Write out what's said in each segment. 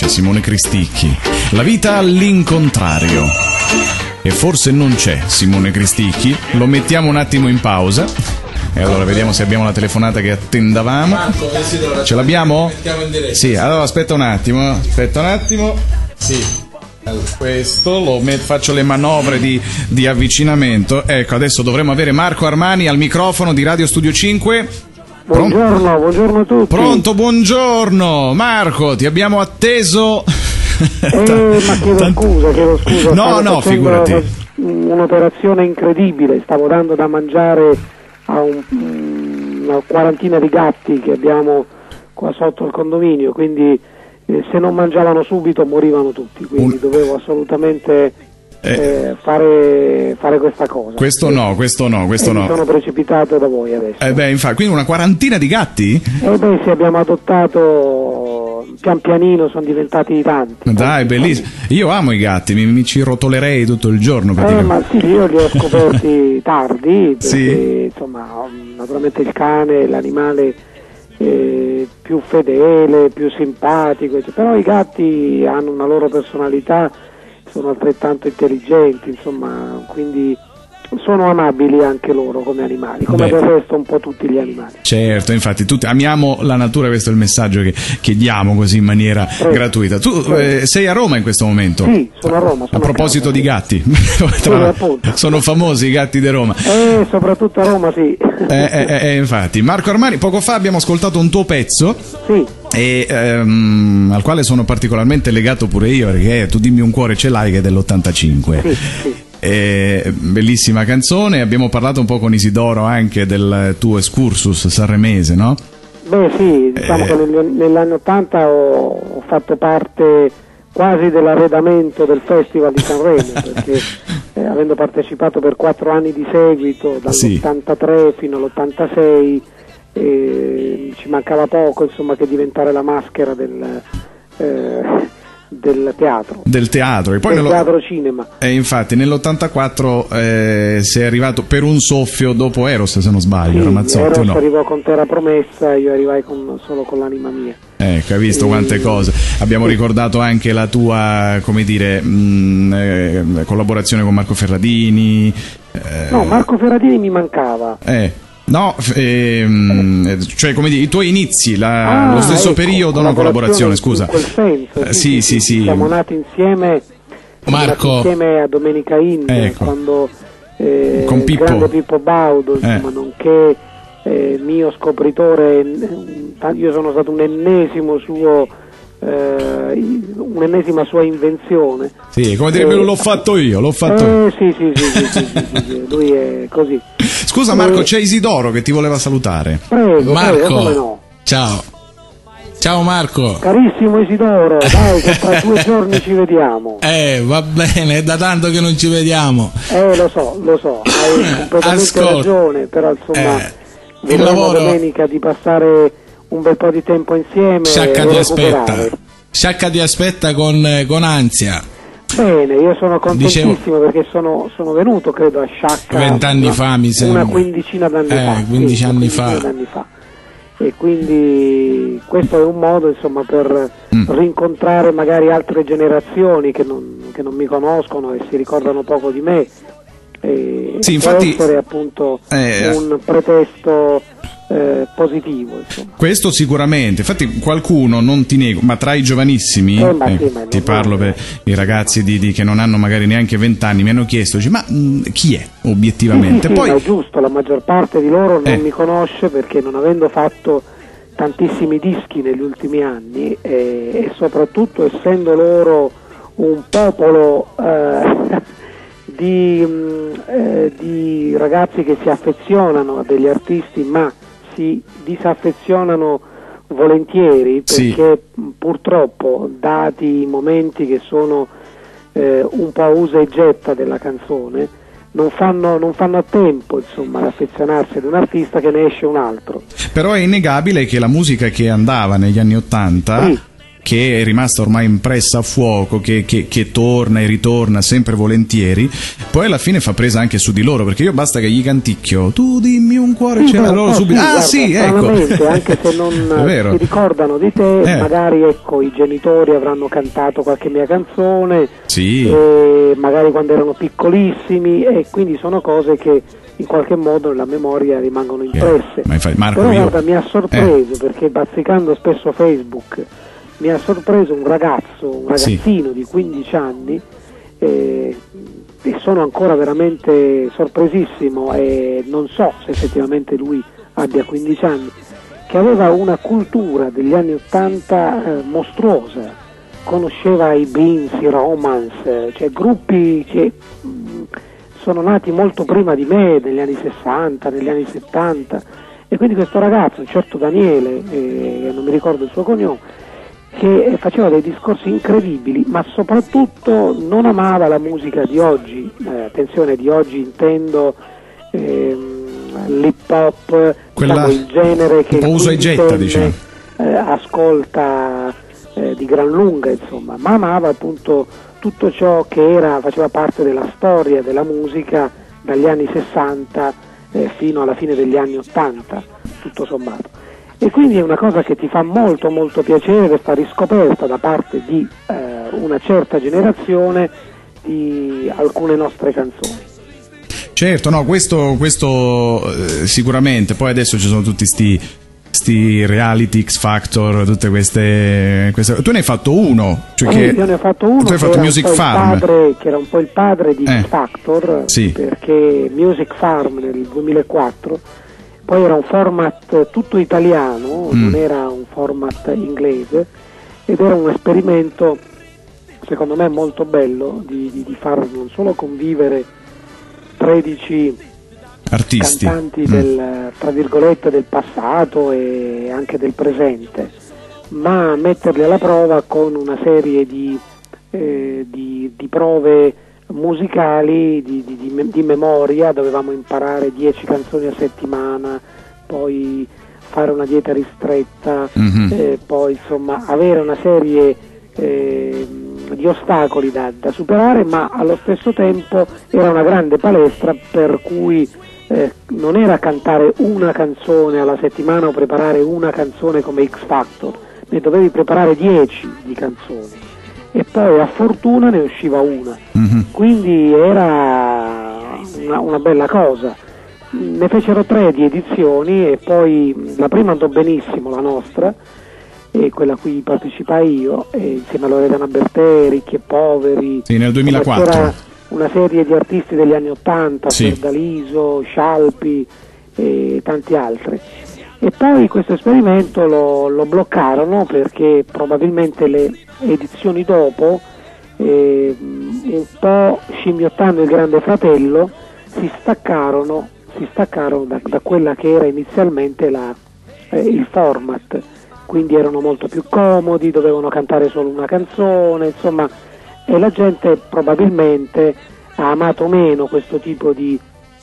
C'è Simone Cristicchi. La vita all'incontrario. E forse non c'è Simone Cristicchi. Lo mettiamo un attimo in pausa. E allora vediamo se abbiamo la telefonata che attendavamo. Ce l'abbiamo? Sì, allora aspetta un attimo. Sì. Allora, questo faccio le manovre di avvicinamento. Ecco, adesso dovremmo avere Marco Armani al microfono di Radio Studio 5. Buongiorno a tutti. Pronto, buongiorno. Marco, ti abbiamo atteso. Ma chiedo scusa. No, figurati. Un'operazione incredibile. Stavo dando da mangiare a una quarantina di gatti che abbiamo qua sotto il condominio, quindi se non mangiavano subito morivano tutti, quindi dovevo assolutamente fare questa cosa. Questo no. Mi sono precipitato da voi adesso. Infatti, quindi una quarantina di gatti? Sì, abbiamo adottato pian pianino, sono diventati tanti. Dai, bellissimo. Io amo i gatti, mi ci rotolerei tutto il giorno. Ma sì, io li ho scoperti tardi, perché sì. Insomma, naturalmente il cane è l'animale più fedele, più simpatico, però i gatti hanno una loro personalità, sono altrettanto intelligenti, insomma, quindi sono amabili anche loro come animali, come del resto un po' tutti gli animali. Certo, infatti tutti amiamo la natura, questo è il messaggio che diamo così in maniera gratuita. Tu sei a Roma in questo momento? Sì, sono a Roma. A proposito di gatti, sono famosi i gatti di Roma. Soprattutto a Roma, sì. Infatti, Marco Armani, poco fa abbiamo ascoltato un tuo pezzo. Sì. Al quale sono particolarmente legato pure io, perché Tu dimmi un cuore ce l'hai, che è dell'85. Sì. Bellissima canzone. Abbiamo parlato un po' con Isidoro anche del tuo excursus sanremese, no? Sì, diciamo che negli anni 80 ho fatto parte quasi dell'arredamento del Festival di Sanremo, perché avendo partecipato per 4 anni di seguito, dall'83 fino all'86, ci mancava poco, insomma, che diventare la maschera del teatro. Del teatro. E poi teatro cinema. Infatti nell'84 sei arrivato per un soffio dopo Eros, se non sbaglio. Sì, Ramazzotti, Eros arrivò con Terra Promessa, io arrivai solo con l'anima mia. Hai visto quante cose. Abbiamo ricordato anche la tua, come dire, collaborazione con Marco Ferradini. No, Marco Ferradini mi mancava. No, cioè come dire, i tuoi inizi, lo stesso periodo, una collaborazione, scusa. In quel senso, sì. Siamo nati insieme, Marco. Insieme a Domenica Inn, quando con Pippo. grande Pippo Baudo, insomma, nonché mio scopritore, io sono stato un'ennesima sua invenzione. Sì, come dire, l'ho fatto io. Sì, lui è così. Scusa Marco, c'è Isidoro che ti voleva salutare. Prego, Marco, come no? Ciao Marco. Carissimo Isidoro, dai che tra 2 giorni ci vediamo. Va bene, è da tanto che non ci vediamo. Lo so, hai completamente ragione, però insomma vedremo domenica di passare un bel po' di tempo insieme. Sciacca ti aspetta con ansia. Bene, io sono contentissimo perché sono venuto, credo, a Sciacca 20 anni fa, mi sembra. Una quindicina d'anni fa. 15 anni fa. E quindi questo è un modo, insomma, per rincontrare magari altre generazioni che non mi conoscono e si ricordano poco di me. Sì, infatti, può essere appunto un pretesto positivo, insomma. Questo sicuramente. Infatti qualcuno, non ti nego, ma tra i giovanissimi, ti parlo per i ragazzi che non hanno magari neanche 20 anni, mi hanno chiesto, ma chi è obiettivamente? Sì, poi è giusto, la maggior parte di loro non mi conosce, perché non avendo fatto tantissimi dischi negli ultimi anni e soprattutto essendo loro un popolo di ragazzi che si affezionano a degli artisti ma si disaffezionano volentieri, perché purtroppo, dati i momenti che sono un po' usa e getta della canzone, non fanno a tempo, insomma, ad affezionarsi ad un artista, che ne esce un altro. Però è innegabile che la musica che andava negli anni '80 che è rimasta ormai impressa a fuoco, che torna e ritorna sempre volentieri, poi alla fine fa presa anche su di loro, perché io basta che gli canticchio "tu dimmi un cuore", sì, loro subito guarda, sì, ecco, anche se non si ricordano di te, magari ecco i genitori avranno cantato qualche mia canzone, sì, magari quando erano piccolissimi, e quindi sono cose che in qualche modo nella memoria rimangono impresse. Ma infatti, Marco, però guarda, mi ha sorpreso perché bazzicando spesso Facebook mi ha sorpreso un ragazzino di 15 anni, e sono ancora veramente sorpresissimo, e non so se effettivamente lui abbia 15 anni, che aveva una cultura degli anni 80 mostruosa, conosceva i Beans, i Romance, cioè gruppi che sono nati molto prima di me, negli anni 60, negli anni 70, e quindi questo ragazzo, un certo Daniele, non mi ricordo il suo cognome, che faceva dei discorsi incredibili, ma soprattutto non amava la musica di oggi, attenzione, di oggi intendo l'hip hop, diciamo, il genere che usa e getta, diciamo, ascolta di gran lunga, insomma, ma amava appunto tutto ciò che faceva parte della storia della musica dagli anni 60 fino alla fine degli anni 80, tutto sommato. E quindi è una cosa che ti fa molto molto piacere, questa riscoperta da parte di una certa generazione di alcune nostre canzoni. Certo, no, questo sicuramente. Poi adesso ci sono tutti sti reality, X Factor, tutte queste. Tu ne hai fatto uno, cioè che io ne ho fatto uno. Tu hai fatto Music Farm, che era un po' il padre di X Factor, sì, perché Music Farm nel 2004 poi era un format tutto italiano, non era un format inglese, ed era un esperimento secondo me molto bello di far non solo convivere 13 artisti, cantanti tra virgolette del passato e anche del presente, ma metterli alla prova con una serie di prove musicali di memoria. Dovevamo imparare 10 canzoni a settimana, poi fare una dieta ristretta, poi insomma avere una serie di ostacoli da superare, ma allo stesso tempo era una grande palestra, per cui non era cantare una canzone alla settimana o preparare una canzone come X Factor, ne dovevi preparare 10 di canzoni e poi a fortuna ne usciva una, quindi era una bella cosa. Ne fecero 3 di edizioni e poi la prima andò benissimo, la nostra, e quella a cui partecipai io, insieme a Loredana Bertè, Ricchi e Poveri. Sì, nel 2004. C'era una serie di artisti degli anni 80, sì, Fiordaliso, Scialpi e tanti altri. E poi questo esperimento lo bloccarono perché probabilmente le edizioni dopo, un po' scimmiottando il Grande Fratello, si staccarono da quella che era inizialmente il format, quindi erano molto più comodi, dovevano cantare solo una canzone, insomma, e la gente probabilmente ha amato meno questo tipo di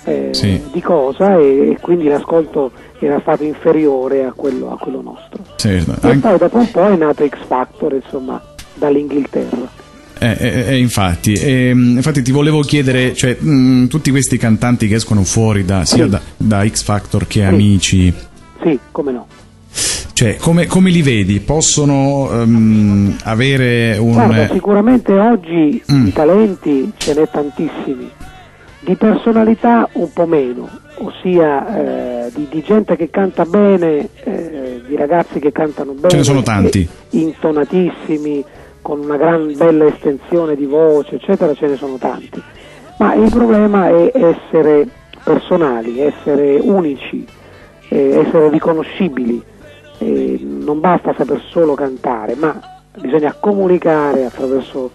cosa, e quindi l'ascolto era stato inferiore a quello nostro. Certo. E poi dopo un po' è nato X Factor, insomma, dall'Inghilterra. Infatti ti volevo chiedere, cioè, tutti questi cantanti che escono fuori sia da X Factor che Amici. Sì, come no. Cioè, come li vedi? Possono avere un... Guarda, sicuramente oggi di talenti ce n'è tantissimi, di personalità un po' meno, ossia di gente che canta bene, di ragazzi che cantano bene, ce ne sono tanti, intonatissimi, con una gran bella estensione di voce, eccetera, ce ne sono tanti, ma il problema è essere personali, essere unici, essere riconoscibili. Non basta saper solo cantare, ma bisogna comunicare attraverso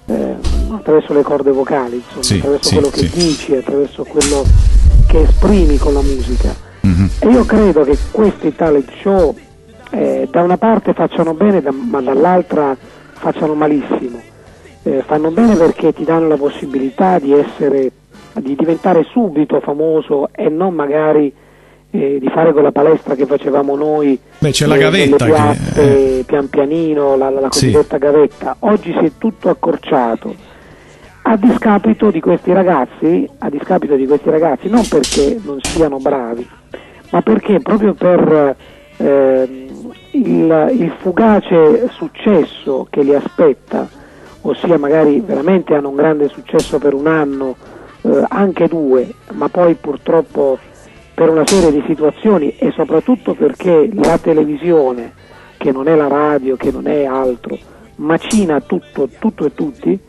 le corde vocali, insomma, attraverso quello che dici, attraverso quello che esprimi con la musica. E io credo che questi talent show da una parte facciano bene, ma dall'altra facciano malissimo. Fanno bene perché ti danno la possibilità di diventare subito famoso e non magari di fare quella palestra che facevamo noi. Beh, c'è la gavetta nelle piazze, pian pianino, la cosiddetta gavetta. Oggi si è tutto accorciato a discapito di questi ragazzi, non perché non siano bravi, ma perché proprio per il fugace successo che li aspetta, ossia magari veramente hanno un grande successo per un anno, anche 2, ma poi purtroppo per una serie di situazioni, e soprattutto perché la televisione, che non è la radio, che non è altro, macina tutto e tutti,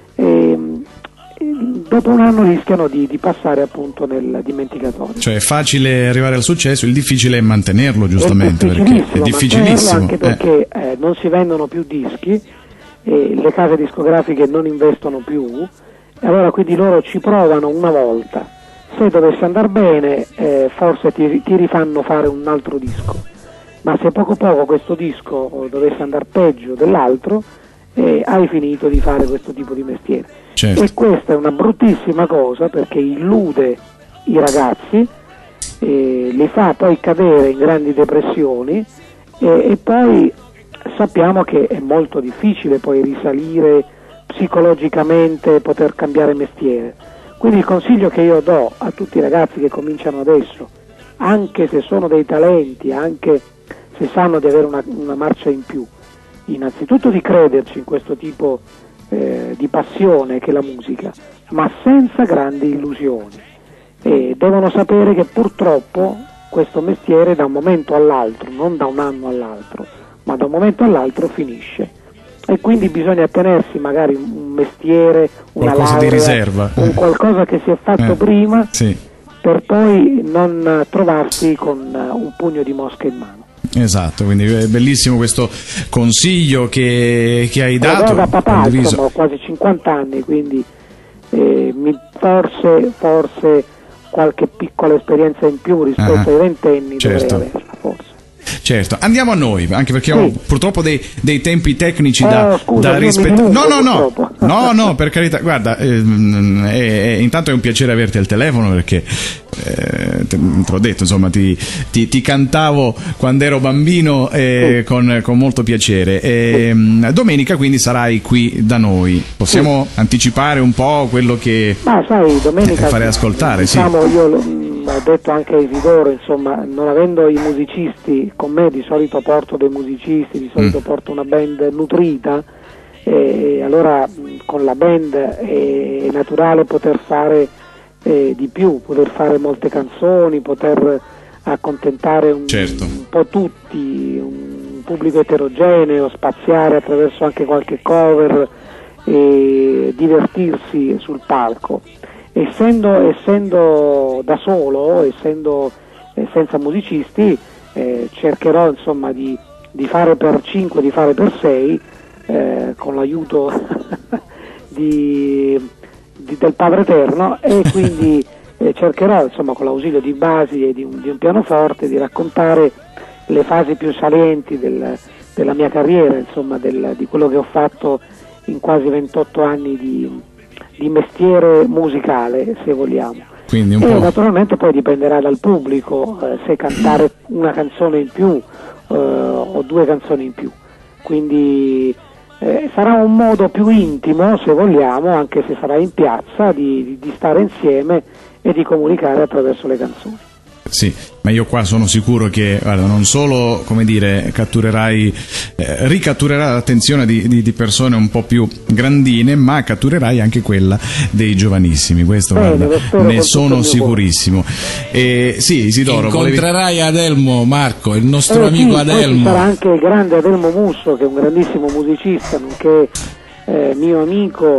dopo un anno rischiano di passare appunto nel dimenticatoio. Cioè è facile arrivare al successo, il difficile è mantenerlo, giustamente, perché è difficilissimo. Anche perché non si vendono più dischi, le case discografiche non investono più, e allora quindi loro ci provano una volta. Se dovesse andare bene, forse ti rifanno fare un altro disco, ma se poco questo disco dovesse andare peggio dell'altro, hai finito di fare questo tipo di mestiere. Certo. E questa è una bruttissima cosa, perché illude i ragazzi, li fa poi cadere in grandi depressioni, e poi sappiamo che è molto difficile poi risalire psicologicamente, poter cambiare mestiere. Quindi il consiglio che io do a tutti i ragazzi che cominciano adesso, anche se sono dei talenti, anche se sanno di avere una marcia in più, innanzitutto di crederci in questo tipo di passione che è la musica, ma senza grandi illusioni. E devono sapere che purtroppo questo mestiere da un momento all'altro, non da un anno all'altro, ma da un momento all'altro finisce. E quindi bisogna tenersi magari un mestiere, una qualcosa laurea, di riserva, un qualcosa che si è fatto prima, sì, per poi non trovarsi con un pugno di mosche in mano. Esatto, quindi è bellissimo questo consiglio che hai dato. Da papà, insomma, ho quasi 50 anni, quindi forse qualche piccola esperienza in più rispetto ai 20enni, certo, dovrei averla, forse. Certo, andiamo a noi, anche perché ho purtroppo dei tempi tecnici da rispettare. No, per carità, guarda, intanto è un piacere averti al telefono, perché te l'ho detto, insomma, ti cantavo quando ero bambino, con molto piacere. Domenica quindi sarai qui da noi, possiamo anticipare un po' quello che domenica farei ascoltare? Diciamo, io ho detto anche a Isidoro, insomma, non avendo i musicisti con me, di solito porto dei musicisti, di solito porto una band nutrita, allora con la band è naturale poter fare di più, poter fare molte canzoni, poter accontentare un po' tutti, un pubblico eterogeneo, spaziare attraverso anche qualche cover e divertirsi sul palco. Essendo da solo, essendo senza musicisti, cercherò insomma di fare per 5, di fare per 6, con l'aiuto del Padre Eterno, e quindi cercherò, insomma, con l'ausilio di basi e di un pianoforte, di raccontare le fasi più salienti della mia carriera, insomma, di quello che ho fatto in quasi 28 anni di mestiere musicale, se vogliamo. Quindi un po'. Naturalmente poi dipenderà dal pubblico, se cantare una canzone in più o 2 canzoni in più. Quindi sarà un modo più intimo, se vogliamo, anche se sarà in piazza, di stare insieme e di comunicare attraverso le canzoni. Sì, ma io qua sono sicuro che, guarda, non solo, come dire, ricatturerai l'attenzione di persone un po' più grandine, ma catturerai anche quella dei giovanissimi. Questo, guarda, ne sono sicurissimo. Sì, Isidoro, incontrerai Adelmo, Marco, il nostro amico Adelmo. Sarà anche il grande Adelmo Musso, che è un grandissimo musicista, nonché mio amico,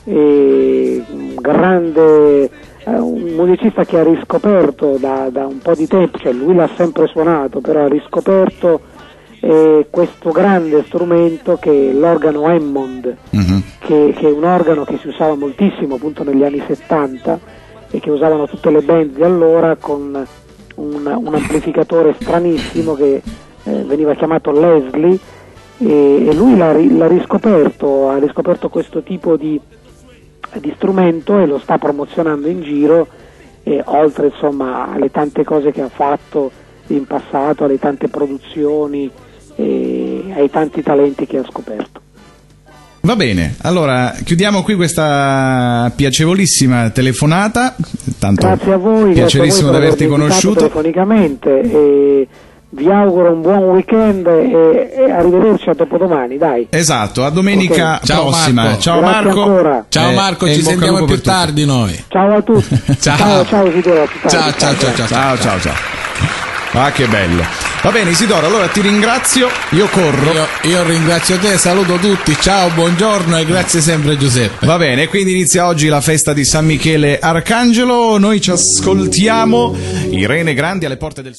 un musicista che ha riscoperto da un po' di tempo, cioè lui l'ha sempre suonato, però ha riscoperto questo grande strumento che è l'organo Hammond, che è un organo che si usava moltissimo appunto negli anni 70 e che usavano tutte le band di allora, con un amplificatore stranissimo che veniva chiamato Leslie, e lui l'ha riscoperto, ha riscoperto questo tipo di strumento e lo sta promozionando in giro, oltre insomma alle tante cose che ha fatto in passato, alle tante produzioni e ai tanti talenti che ha scoperto. Va bene, allora chiudiamo qui questa piacevolissima telefonata. Tanto grazie a voi, piacerissimo di averti conosciuto telefonicamente, e vi auguro un buon weekend e arrivederci a dopodomani, dai. Esatto, a domenica prossima. Marco. Ciao grazie Marco. Ancora. Ciao Marco, ci sentiamo più tardi noi. Ciao a tutti. Ciao. Ciao Isidoro. Ciao. Ah, che bello. Va bene Isidoro, allora ti ringrazio, io corro. Io ringrazio te, saluto tutti, ciao, buongiorno e grazie sempre Giuseppe. Va bene, quindi inizia oggi la festa di San Michele Arcangelo, noi ci ascoltiamo Irene Grandi alle porte del